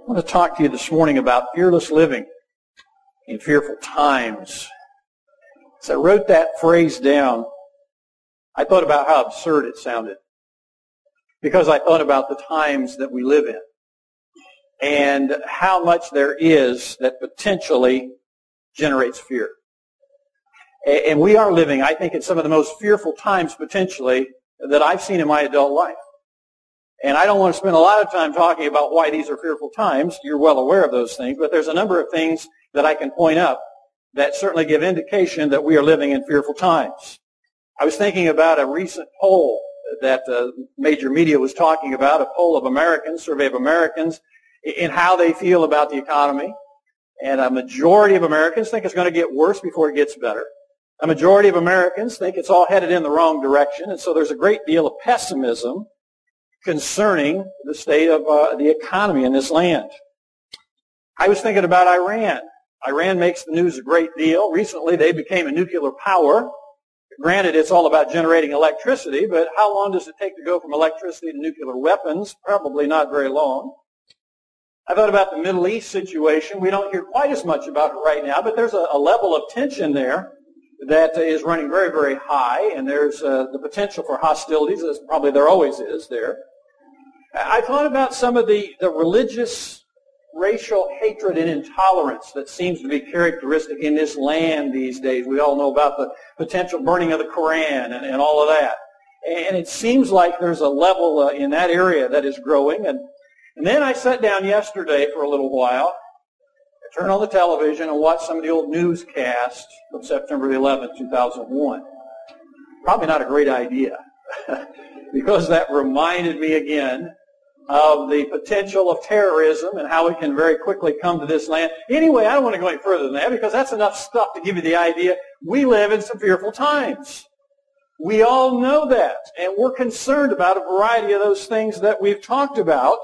I want to talk to you this morning about fearless living in fearful times. As I wrote that phrase down, I thought about how absurd it sounded, because I thought about the times that we live in and how much there is that potentially generates fear. And we are living, I think, in some of the most fearful times potentially that I've seen in my adult life. And I don't want to spend a lot of time talking about why these are fearful times. You're well aware of those things. But there's a number of things that I can point up that certainly give indication that we are living in fearful times. I was thinking about a recent poll that major media was talking about, a poll of Americans, survey of Americans, in how they feel about the economy. And a majority of Americans think it's going to get worse before it gets better. A majority of Americans think it's all headed in the wrong direction. And so there's a great deal of pessimism concerning the state of the economy in this land. I was thinking about Iran. Iran makes the news a great deal. Recently, they became a nuclear power. Granted, it's all about generating electricity, but how long does it take to go from electricity to nuclear weapons? Probably not very long. I thought about the Middle East situation. We don't hear quite as much about it right now, but there's a level of tension there that is running very, very high, and there's the potential for hostilities, as probably there always is there. I thought about some of the religious, racial hatred and intolerance that seems to be characteristic in this land these days. We all know about the potential burning of the Koran and all of that. And it seems like there's a level in that area that is growing. And then I sat down yesterday for a little while, turned on the television and watched some of the old newscasts of September the 11th, 2001. Probably not a great idea, because that reminded me again of the potential of terrorism and how it can very quickly come to this land. Anyway, I don't want to go any further than that, because that's enough stuff to give you the idea. We live in some fearful times. We all know that, and we're concerned about a variety of those things that we've talked about.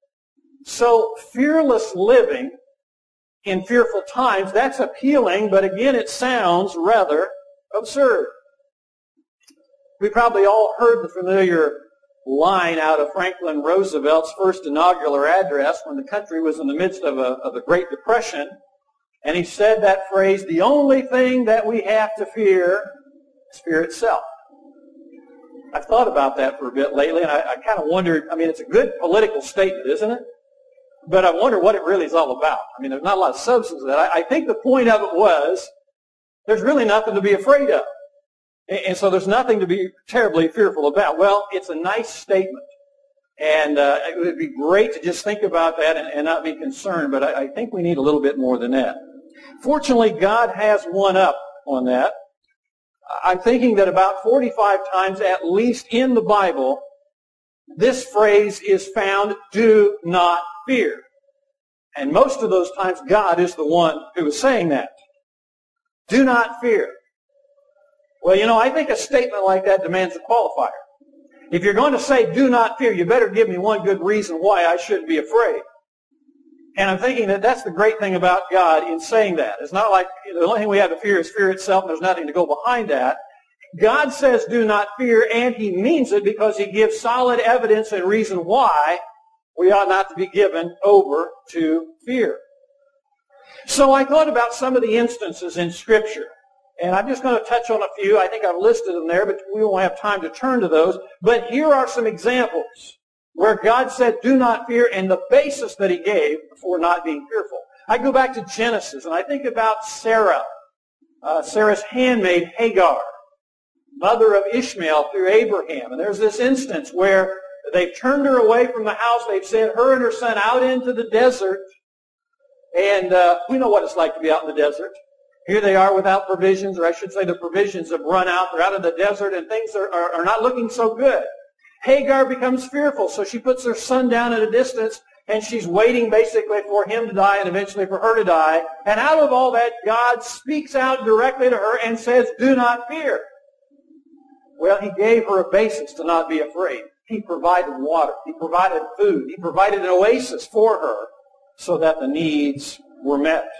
So fearless living in fearful times, that's appealing, but again, it sounds rather absurd. We probably all heard the familiar line out of Franklin Roosevelt's first inaugural address when the country was in the midst of the Great Depression. And he said that phrase, "The only thing that we have to fear is fear itself." I've thought about that for a bit lately, and I kind of wondered, it's a good political statement, isn't it? But I wonder what it really is all about. There's not a lot of substance to that. I think the point of it was there's really nothing to be afraid of. And so there's nothing to be terribly fearful about. Well, it's a nice statement. And it would be great to just think about that and not be concerned. But I think we need a little bit more than that. Fortunately, God has one up on that. I'm thinking that about 45 times, at least in the Bible, this phrase is found, "Do not fear." And most of those times, God is the one who is saying that. Do not fear. Well, I think a statement like that demands a qualifier. If you're going to say, "Do not fear," you better give me one good reason why I shouldn't be afraid. And I'm thinking that that's the great thing about God in saying that. It's not like the only thing we have to fear is fear itself, and there's nothing to go behind that. God says, "Do not fear," and He means it because He gives solid evidence and reason why we ought not to be given over to fear. So I thought about some of the instances in Scripture. And I'm just going to touch on a few. I think I've listed them there, but we won't have time to turn to those. But here are some examples where God said, "Do not fear," and the basis that He gave for not being fearful. I go back to Genesis, and I think about Sarah, Sarah's handmaid Hagar, mother of Ishmael through Abraham. And there's this instance where they've turned her away from the house. They've sent her and her son out into the desert. And we know what it's like to be out in the desert. Here they are without provisions, or I should say the provisions have run out. They're out in the desert, and things are not looking so good. Hagar becomes fearful, so she puts her son down at a distance, and she's waiting basically for him to die and eventually for her to die. And out of all that, God speaks out directly to her and says, "Do not fear." Well, He gave her a basis to not be afraid. He provided water. He provided food. He provided an oasis for her so that the needs were met.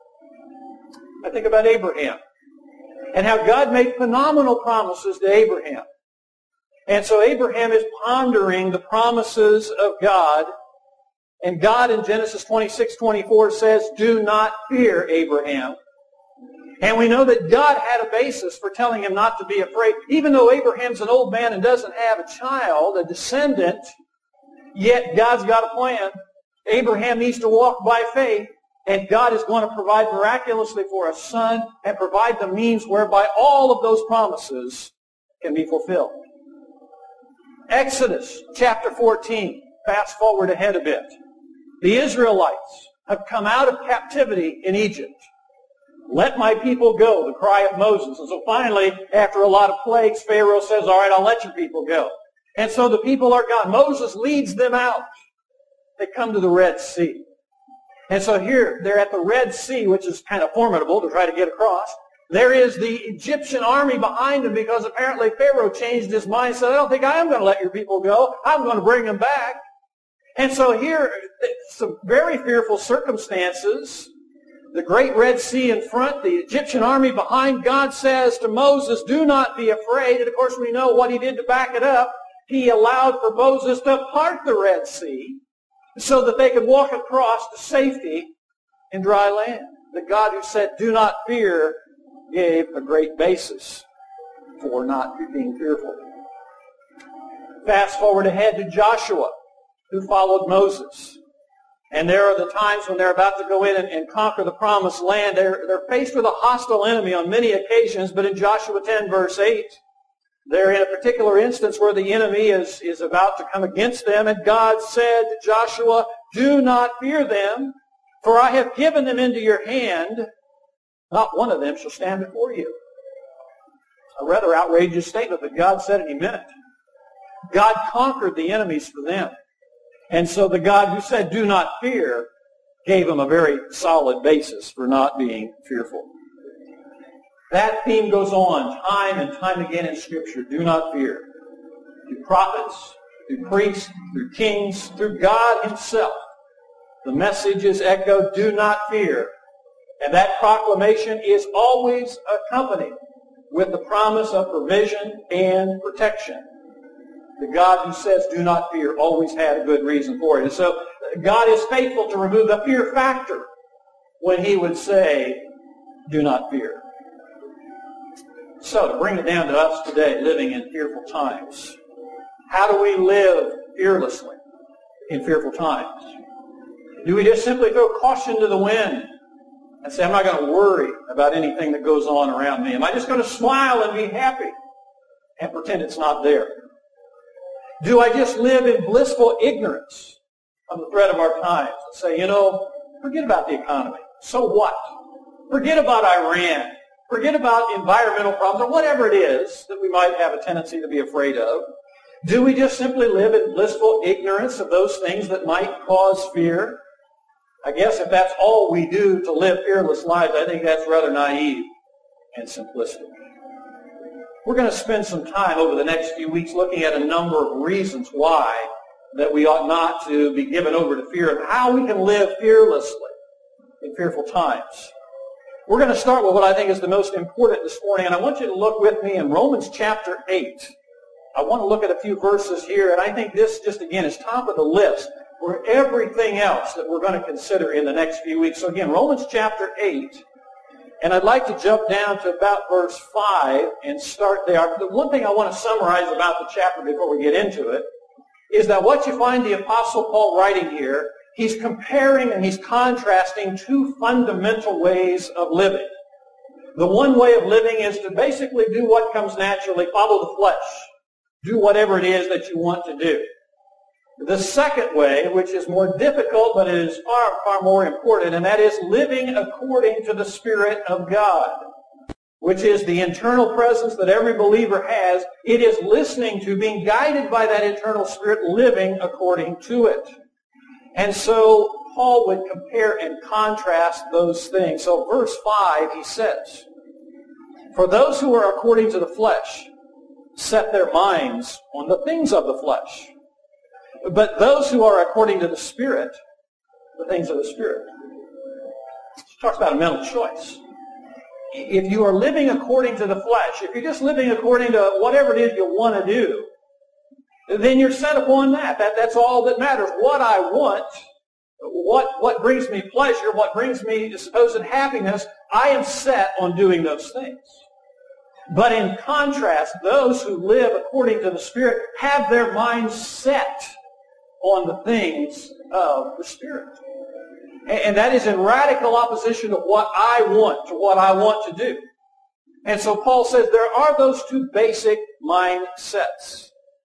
I think about Abraham and how God made phenomenal promises to Abraham. And so Abraham is pondering the promises of God And God in Genesis 26:24 says, do not fear, Abraham. And we know that God had a basis for telling him not to be afraid. Even though Abraham's an old man and doesn't have a child, a descendant, yet God's got a plan. Abraham needs to walk by faith, and God is going to provide miraculously for a son and provide the means whereby all of those promises can be fulfilled. Exodus chapter 14. Fast forward ahead a bit. The Israelites have come out of captivity in Egypt. Let my people go, the cry of Moses. And so finally, after a lot of plagues, Pharaoh says, all right, I'll let your people go. And so the people are gone. Moses leads them out. They come to the Red Sea. And so here, they're at the Red Sea, which is kind of formidable to try to get across. There is the Egyptian army behind them because apparently Pharaoh changed his mind and said, I don't think I am going to let your people go. I'm going to bring them back. And so here, some very fearful circumstances. The great Red Sea in front, the Egyptian army behind. God says to Moses, do not be afraid. And of course we know what he did to back it up. He allowed for Moses to part the Red Sea so that they could walk across to safety in dry land. The God who said, do not fear, gave a great basis for not being fearful. Fast forward ahead to Joshua, who followed Moses. And there are the times when they're about to go in and conquer the promised land. They're faced with a hostile enemy on many occasions, but in Joshua 10, verse 8, they're in a particular instance where the enemy is about to come against them, and God said to Joshua, do not fear them, for I have given them into your hand. Not one of them shall stand before you. A rather outrageous statement, but God said it, he meant it. God conquered the enemies for them. And so the God who said, do not fear, gave them a very solid basis for not being fearful. That theme goes on time and time again in Scripture. Do not fear. Through prophets, through priests, through kings, through God himself. The message is echoed, do not fear. And that proclamation is always accompanied with the promise of provision and protection. The God who says, do not fear, always had a good reason for it. And so God is faithful to remove the fear factor when he would say, do not fear. So to bring it down to us today, living in fearful times, how do we live fearlessly in fearful times? Do we just simply throw caution to the wind and say, I'm not going to worry about anything that goes on around me? Am I just going to smile and be happy and pretend it's not there? Do I just live in blissful ignorance of the threat of our times and say, forget about the economy. So what? Forget about Iran. Forget about environmental problems or whatever it is that we might have a tendency to be afraid of. Do we just simply live in blissful ignorance of those things that might cause fear? I guess if that's all we do to live fearless lives, I think that's rather naive and simplistic. We're going to spend some time over the next few weeks looking at a number of reasons why that we ought not to be given over to fear and how we can live fearlessly in fearful times. We're going to start with what I think is the most important this morning, and I want you to look with me in Romans chapter 8. I want to look at a few verses here, and I think this just again is top of the list for everything else that we're going to consider in the next few weeks. So again, Romans chapter 8. And I'd like to jump down to about verse 5 and start there. The one thing I want to summarize about the chapter before we get into it is that what you find the Apostle Paul writing here, he's comparing and he's contrasting two fundamental ways of living. The one way of living is to basically do what comes naturally, follow the flesh, do whatever it is that you want to do. The second way, which is more difficult, but it is far, far more important, and that is living according to the Spirit of God, which is the internal presence that every believer has. It is listening to, being guided by that internal Spirit, living according to it. And so Paul would compare and contrast those things. So verse 5, he says, for those who are according to the flesh set their minds on the things of the flesh. But those who are according to the Spirit, the things of the Spirit. He talks about a mental choice. If you are living according to the flesh, if you're just living according to whatever it is you want to do, then you're set upon that. That's all that matters. What I want what brings me pleasure, what brings me supposed happiness, I am set on doing those things. But in contrast, those who live according to the Spirit have their minds set on the things of the Spirit. And that is in radical opposition to what I want, to what I want to do. And so Paul says there are those two basic mindsets.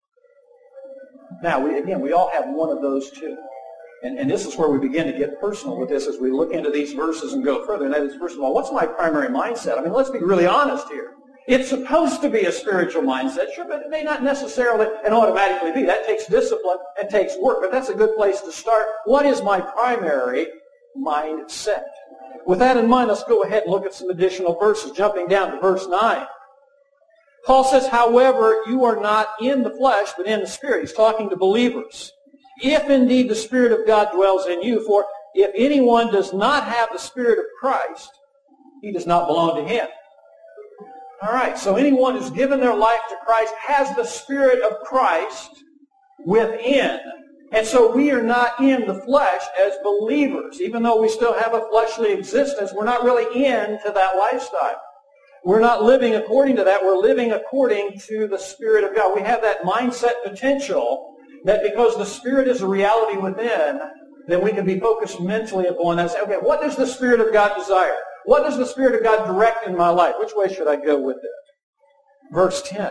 Now, we all have one of those two. And this is where we begin to get personal with this as we look into these verses and go further. And that is, first of all, what's my primary mindset? I mean, let's be really honest here. It's supposed to be a spiritual mindset, sure, but it may not necessarily and automatically be. That takes discipline and takes work, but that's a good place to start. What is my primary mindset? With that in mind, let's go ahead and look at some additional verses, jumping down to verse 9. Paul says, however, you are not in the flesh, but in the Spirit. He's talking to believers. If indeed the Spirit of God dwells in you, for if anyone does not have the Spirit of Christ, he does not belong to him. All right, so anyone who's given their life to Christ has the Spirit of Christ within. And so we are not in the flesh as believers. Even though we still have a fleshly existence, we're not really into that lifestyle. We're not living according to that. We're living according to the Spirit of God. We have that mindset potential that because the Spirit is a reality within, then we can be focused mentally upon that and say, okay, what does the Spirit of God desire? What does the Spirit of God direct in my life? Which way should I go with it? Verse 10.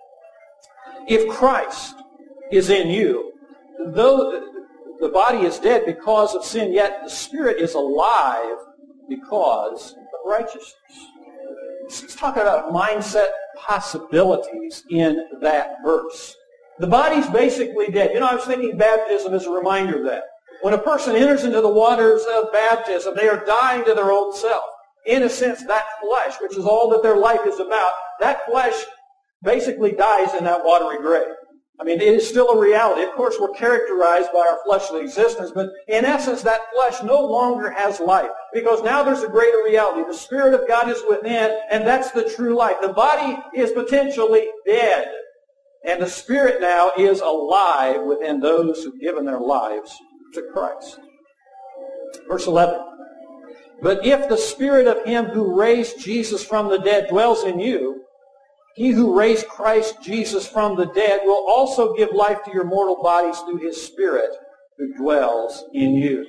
If Christ is in you, though the body is dead because of sin, yet the Spirit is alive because of righteousness. He's talking about mindset possibilities in that verse. The body's basically dead. You know, I was thinking baptism is a reminder of that. When a person enters into the waters of baptism, they are dying to their old self. In a sense, that flesh, which is all that their life is about, that flesh basically dies in that watery grave. I mean, it is still a reality. Of course, we're characterized by our fleshly existence, but in essence, that flesh no longer has life because now there's a greater reality. The Spirit of God is within, and that's the true life. The body is potentially dead, and the Spirit now is alive within those who've given their lives to Christ. Verse 11. But if the Spirit of Him who raised Jesus from the dead dwells in you, He who raised Christ Jesus from the dead will also give life to your mortal bodies through His Spirit who dwells in you.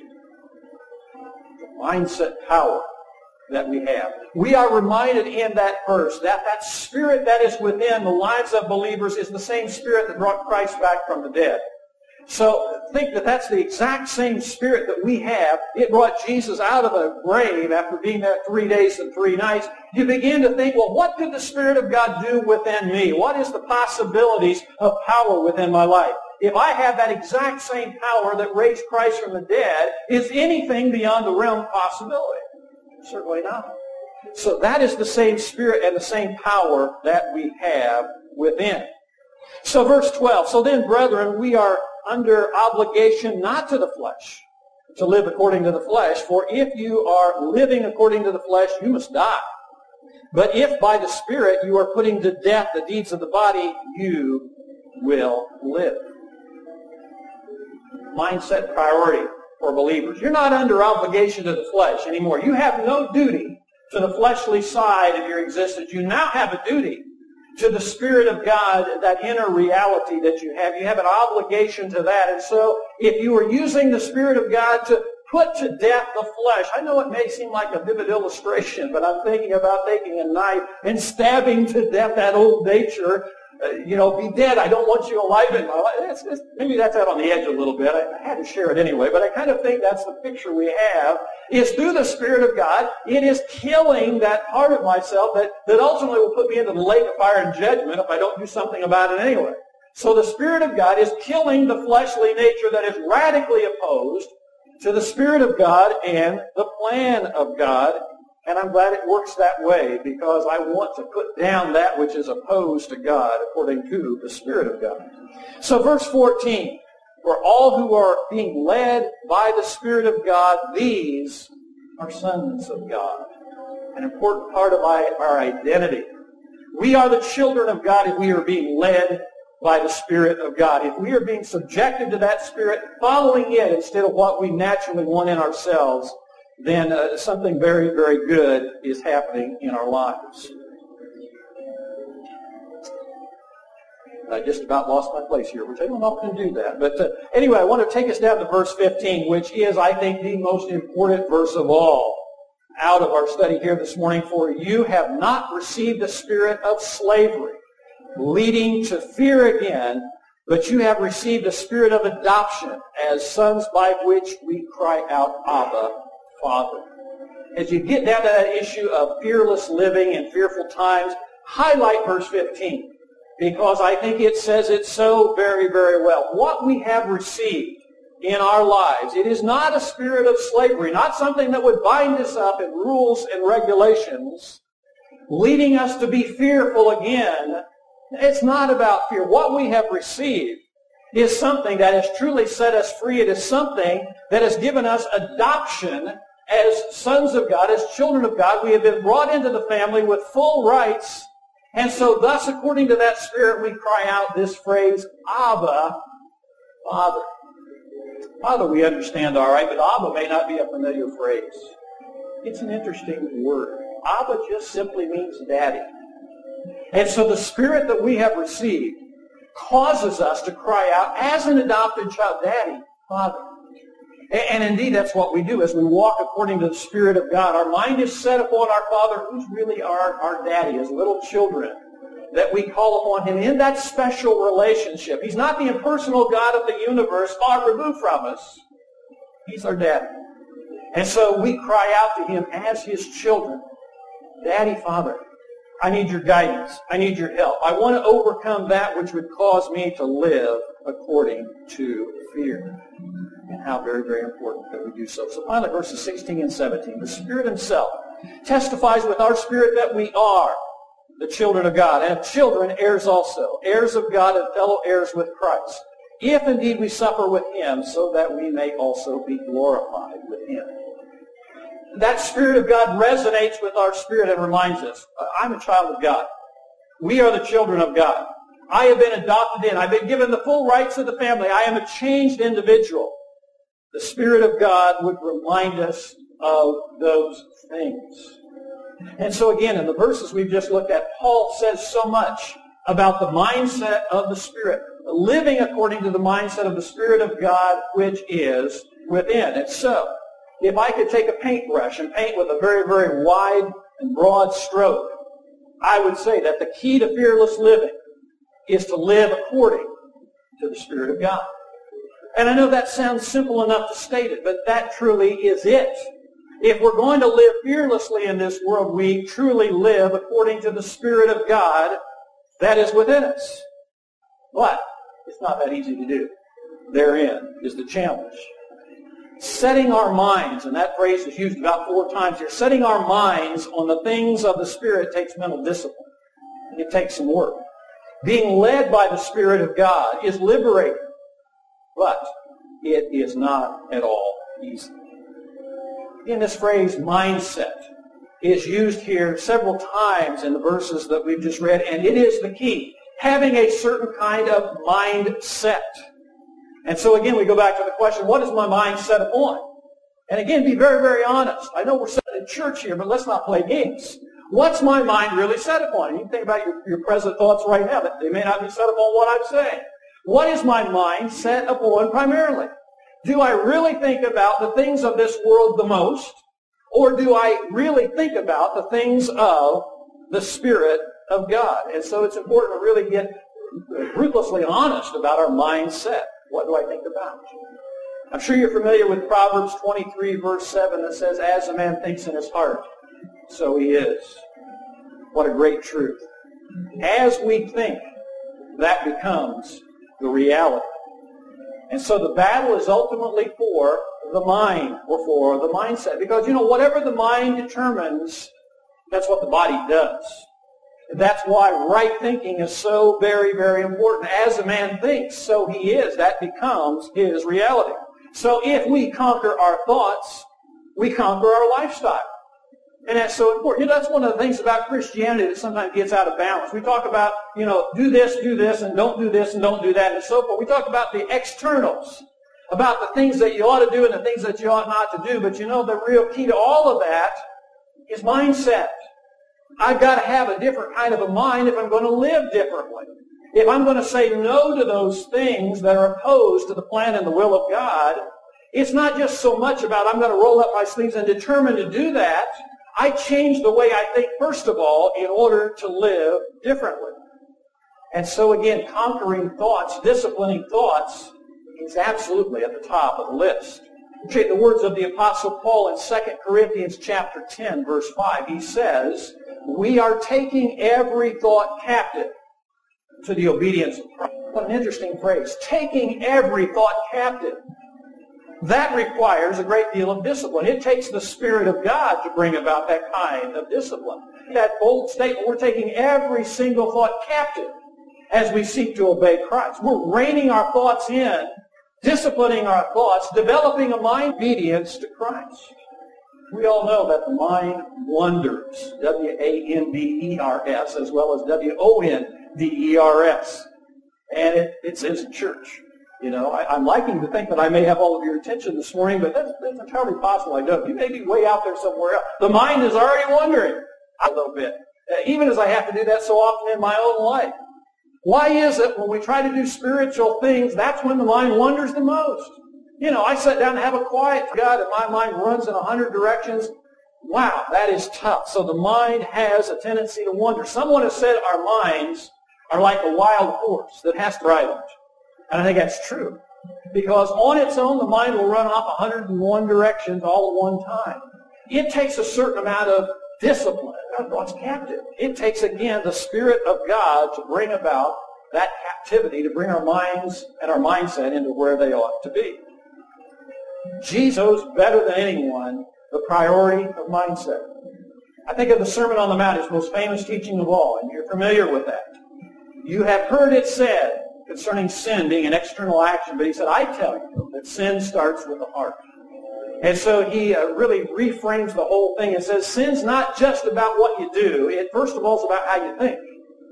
The mindset power that we have. We are reminded in that verse that that Spirit that is within the lives of believers is the same Spirit that brought Christ back from the dead. So think that that's the exact same Spirit that we have. It brought Jesus out of a grave after being there 3 days and 3 nights. You begin to think, well, what could the Spirit of God do within me? What is the possibilities of power within my life? If I have that exact same power that raised Christ from the dead, is anything beyond the realm of possibility? Certainly not. So that is the same Spirit and the same power that we have within. So verse 12, so then, brethren, we are under obligation not to the flesh, to live according to the flesh. For if you are living according to the flesh, you must die. But if by the Spirit you are putting to death the deeds of the body, you will live. Mindset priority for believers. You're not under obligation to the flesh anymore. You have no duty to the fleshly side of your existence. You now have a duty to the Spirit of God, that inner reality that you have. You have an obligation to that. And so if you are using the Spirit of God to put to death the flesh, I know it may seem like a vivid illustration, but I'm thinking about taking a knife and stabbing to death that old nature. Be dead. I don't want you alive in my life. Maybe that's out on the edge a little bit. I had to share it anyway, but I kind of think that's the picture we have, is through the Spirit of God, it is killing that part of myself that ultimately will put me into the lake of fire and judgment if I don't do something about it anyway. So the Spirit of God is killing the fleshly nature that is radically opposed to the Spirit of God and the plan of God. And I'm glad it works that way because I want to put down that which is opposed to God according to the Spirit of God. So verse 14, for all who are being led by the Spirit of God, these are sons of God. An important part of our identity. We are the children of God and we are being led by the Spirit of God. If we are being subjected to that Spirit, following it instead of what we naturally want in ourselves, then something very, very good is happening in our lives. I just about lost my place here, which I don't often do that. But anyway, I want to take us down to verse 15, which is, I think, the most important verse of all out of our study here this morning. For you have not received the spirit of slavery, leading to fear again, but you have received a spirit of adoption as sons, by which we cry out, Abba, Father. As you get down to that issue of fearless living and fearful times, highlight verse 15, because I think it says it so very, very well. What we have received in our lives, it is not a spirit of slavery, not something that would bind us up in rules and regulations, leading us to be fearful again. It's not about fear. What we have received is something that has truly set us free. It is something that has given us adoption as sons of God, as children of God. We have been brought into the family with full rights. And so thus, according to that Spirit, we cry out this phrase, Abba, Father. Father, we understand all right, but Abba may not be a familiar phrase. It's an interesting word. Abba just simply means daddy. And so the Spirit that we have received causes us to cry out as an adopted child, Daddy, Father. And indeed, that's what we do as we walk according to the Spirit of God. Our mind is set upon our Father, who's really our daddy, as little children, that we call upon Him in that special relationship. He's not the impersonal God of the universe, far removed from us. He's our daddy. And so we cry out to Him as His children, Daddy, Father, I need your guidance. I need your help. I want to overcome that which would cause me to live according to fear. And how very, very important that we do so. So finally, verses 16 and 17. The Spirit Himself testifies with our spirit that we are the children of God. And if children, heirs also. Heirs of God and fellow heirs with Christ. If indeed we suffer with Him, so that we may also be glorified with Him. That Spirit of God resonates with our spirit and reminds us, I'm a child of God. We are the children of God. I have been adopted in. I've been given the full rights of the family. I am a changed individual. The Spirit of God would remind us of those things. And so again, in the verses we've just looked at, Paul says so much about the mindset of the Spirit, living according to the mindset of the Spirit of God, which is within. And so, if I could take a paintbrush and paint with a very, very wide and broad stroke, I would say that the key to fearless living is to live according to the Spirit of God. And I know that sounds simple enough to state it, but that truly is it. If we're going to live fearlessly in this world, we truly live according to the Spirit of God that is within us. But it's not that easy to do. Therein is the challenge. Setting our minds, and that phrase is used about 4 times here, setting our minds on the things of the Spirit takes mental discipline. It takes some work. Being led by the Spirit of God is liberating, but it is not at all easy. In this phrase, mindset, is used here several times in the verses that we've just read, and it is the key. Having a certain kind of mindset. And so again, we go back to the question, what is my mind set upon? And again, be very, very honest. I know we're set in church here, but let's not play games. What's my mind really set upon? You can think about your present thoughts right now. They may not be set upon what I'm saying. What is my mind set upon primarily? Do I really think about the things of this world the most? Or do I really think about the things of the Spirit of God? And so it's important to really get ruthlessly honest about our mindset. What do I think about? I'm sure you're familiar with Proverbs 23, verse 7, that says, as a man thinks in his heart, so he is. What a great truth. As we think, that becomes the reality. And so the battle is ultimately for the mind, or for the mindset. Because, whatever the mind determines, that's what the body does. That's why right thinking is so very, very important. As a man thinks, so he is. That becomes his reality. So if we conquer our thoughts, we conquer our lifestyle. And that's so important. You know, that's one of the things about Christianity that sometimes gets out of balance. We talk about, do this, and don't do this, and don't do that, and so forth. We talk about the externals, about the things that you ought to do and the things that you ought not to do. But the real key to all of that is mindset. I've got to have a different kind of a mind if I'm going to live differently. If I'm going to say no to those things that are opposed to the plan and the will of God, it's not just so much about I'm going to roll up my sleeves and determine to do that. I change the way I think, first of all, in order to live differently. And so again, conquering thoughts, disciplining thoughts is absolutely at the top of the list. Take the words of the Apostle Paul in 2 Corinthians chapter 10, verse 5. He says, we are taking every thought captive to the obedience of Christ. What an interesting phrase. Taking every thought captive. That requires a great deal of discipline. It takes the Spirit of God to bring about that kind of discipline. That bold statement, we're taking every single thought captive as we seek to obey Christ. We're reining our thoughts in, disciplining our thoughts, developing a mind of obedience to Christ. We all know that the mind wanders, W-A-N-D-E-R-S, as well as W-O-N-D-E-R-S. And it's in church. I'm liking to think that I may have all of your attention this morning, but that's entirely possible I don't. You may be way out there somewhere else. The mind is already wandering a little bit, even as I have to do that so often in my own life. Why is it when we try to do spiritual things, that's when the mind wanders the most? I sit down and have a quiet God, and my mind runs in 100 directions. Wow, that is tough. So the mind has a tendency to wander. Someone has said our minds are like a wild horse that has to ride on it. And I think that's true. Because on its own, the mind will run off 101 directions all at one time. It takes a certain amount of discipline. What's captive? It takes, again, the Spirit of God to bring about that captivity, to bring our minds and our mindset into where they ought to be. Jesus knows better than anyone the priority of mindset. I think of the Sermon on the Mount, his most famous teaching of all, and you're familiar with that. You have heard it said concerning sin being an external action, but he said, I tell you that sin starts with the heart. And so he really reframes the whole thing and says, sin's not just about what you do. It, first of all, is about how you think.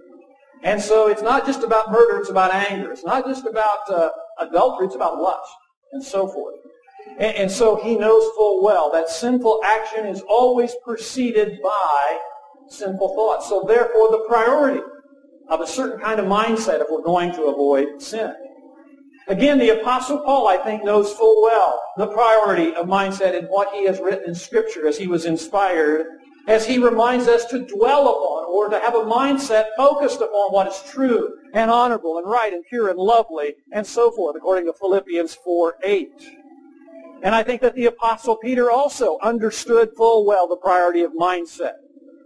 And so it's not just about murder, it's about anger. It's not just about adultery, it's about lust, and so forth. And so he knows full well that sinful action is always preceded by sinful thoughts. So therefore, the priority of a certain kind of mindset if we're going to avoid sin. Again, the Apostle Paul, I think, knows full well the priority of mindset in what he has written in Scripture as he was inspired, as he reminds us to dwell upon or to have a mindset focused upon what is true and honorable and right and pure and lovely and so forth, according to Philippians 4:8. And I think that the Apostle Peter also understood full well the priority of mindset.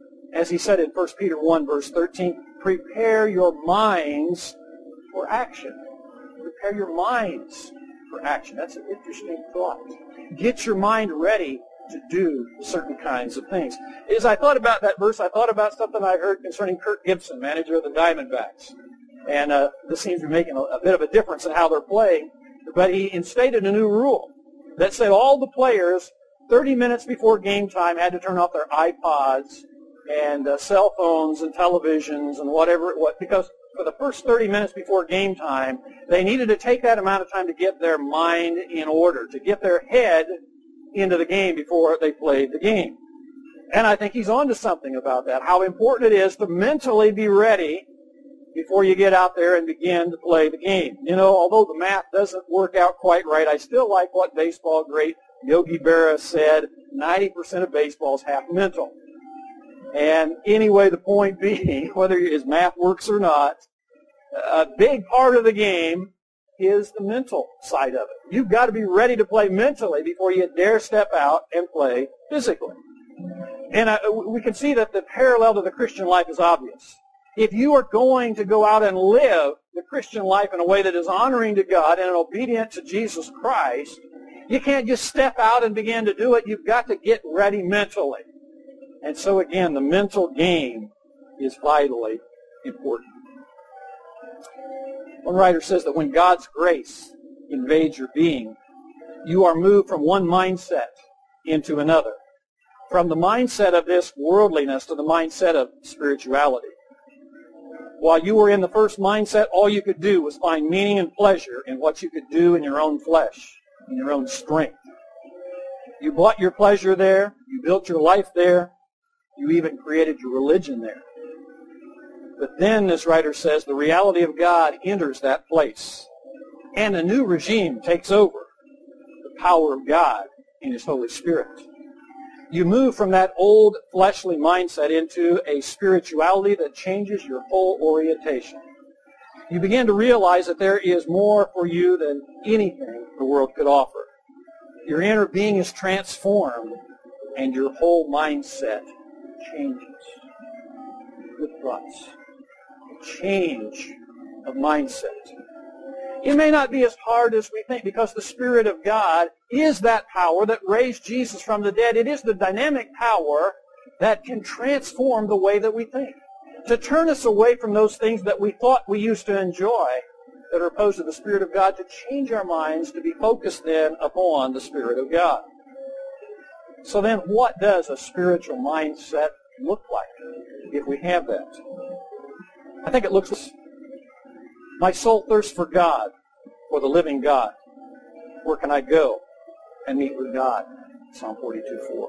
As he said in 1 Peter 1, verse 13, prepare your minds for action. Prepare your minds for action. That's an interesting thought. Get your mind ready to do certain kinds of things. As I thought about that verse, I thought about something I heard concerning Kirk Gibson, manager of the Diamondbacks. And this seems to be making a bit of a difference in how they're playing. But he instated a new rule that said all the players, 30 minutes before game time, had to turn off their iPods and cell phones and televisions and whatever it was, because for the first 30 minutes before game time, they needed to take that amount of time to get their mind in order, to get their head into the game before they played the game. And I think he's on to something about that, how important it is to mentally be ready before you get out there and begin to play the game. Although the math doesn't work out quite right, I still like what baseball great Yogi Berra said, 90% of baseball is half mental. And anyway, the point being, whether his math works or not, a big part of the game is the mental side of it. You've got to be ready to play mentally before you dare step out and play physically. And we can see that the parallel to the Christian life is obvious. If you are going to go out and live the Christian life in a way that is honoring to God and obedient to Jesus Christ, you can't just step out and begin to do it. You've got to get ready mentally. And so again, the mental game is vitally important. One writer says that when God's grace invades your being, you are moved from one mindset into another. from the mindset of this worldliness to the mindset of spirituality. While you were in the first mindset, all you could do was find meaning and pleasure in what you could do in your own flesh, in your own strength. You bought your pleasure there. You built your life there. You even created your religion there. But then, this writer says, the reality of God enters that place, and a new regime takes over, the power of God in His Holy Spirit. You move from that old fleshly mindset into a spirituality that changes your whole orientation. You begin to realize that there is more for you than anything the world could offer. Your inner being is transformed, and your whole mindset changes. Good thoughts. A change of mindset. It may not be as hard as we think, because the Spirit of God is that power that raised Jesus from the dead. It is the dynamic power that can transform the way that we think, to turn us away from those things that we thought we used to enjoy that are opposed to the Spirit of God, to change our minds to be focused then upon the Spirit of God. So then, what does a spiritual mindset look like if we have that? I think it looks like, my soul thirsts for God, for the living God. Where can I go and meet with God? Psalm 42:4.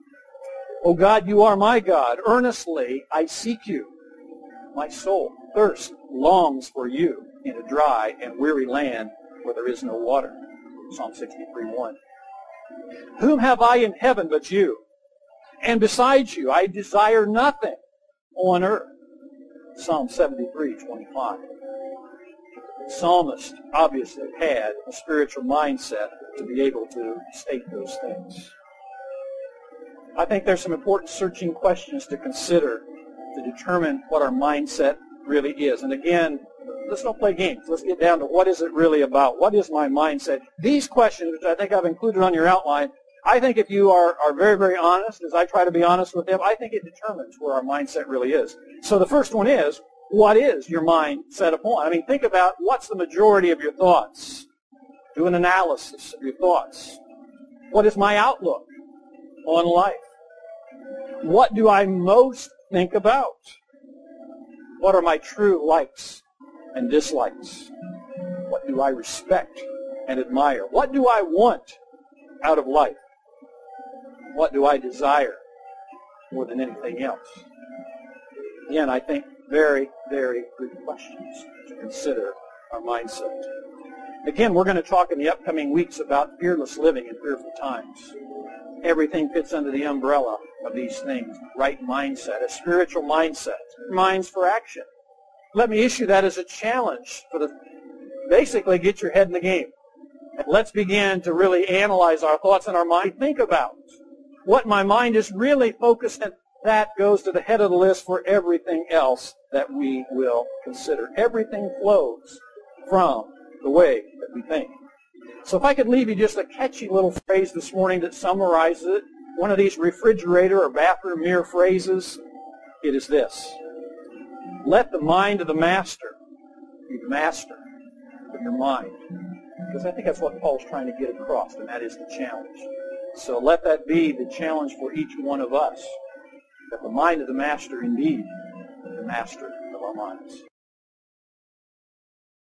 O God, you are my God. Earnestly I seek you. My soul thirsts, longs for you in a dry and weary land where there is no water. Psalm 63:1. Whom have I in heaven but you? And besides you, I desire nothing on earth. Psalm 73:25. The psalmist obviously had a spiritual mindset to be able to state those things. I think there's some important searching questions to consider to determine what our mindset really is. And again, let's not play games. Let's get down to what is it really about? What is my mindset? These questions, which I think I've included on your outline, I think if you are very, very honest, as I try to be honest with them, I think it determines where our mindset really is. So the first one is, what is your mind set upon? I mean, think about what's the majority of your thoughts. Do an analysis of your thoughts. What is my outlook on life? What do I most think about? What are my true likes and dislikes? What do I respect and admire? What do I want out of life? What do I desire more than anything else? Again, I think very, very good questions to consider our mindset. Again, we're going to talk in the upcoming weeks about fearless living in fearful times. Everything fits under the umbrella of these things. Right mindset, a spiritual mindset, minds for action. Let me issue that as a challenge basically get your head in the game. And let's begin to really analyze our thoughts and our mind. Think about what my mind is really focused on. That goes to the head of the list for everything else that we will consider. Everything flows from the way that we think. So if I could leave you just a catchy little phrase this morning that summarizes it, one of these refrigerator or bathroom mirror phrases, it is this: let the mind of the master be the master of your mind. Because I think that's what Paul's trying to get across, and that is the challenge. So let that be the challenge for each one of us, that the mind of the master indeed be the master of our minds.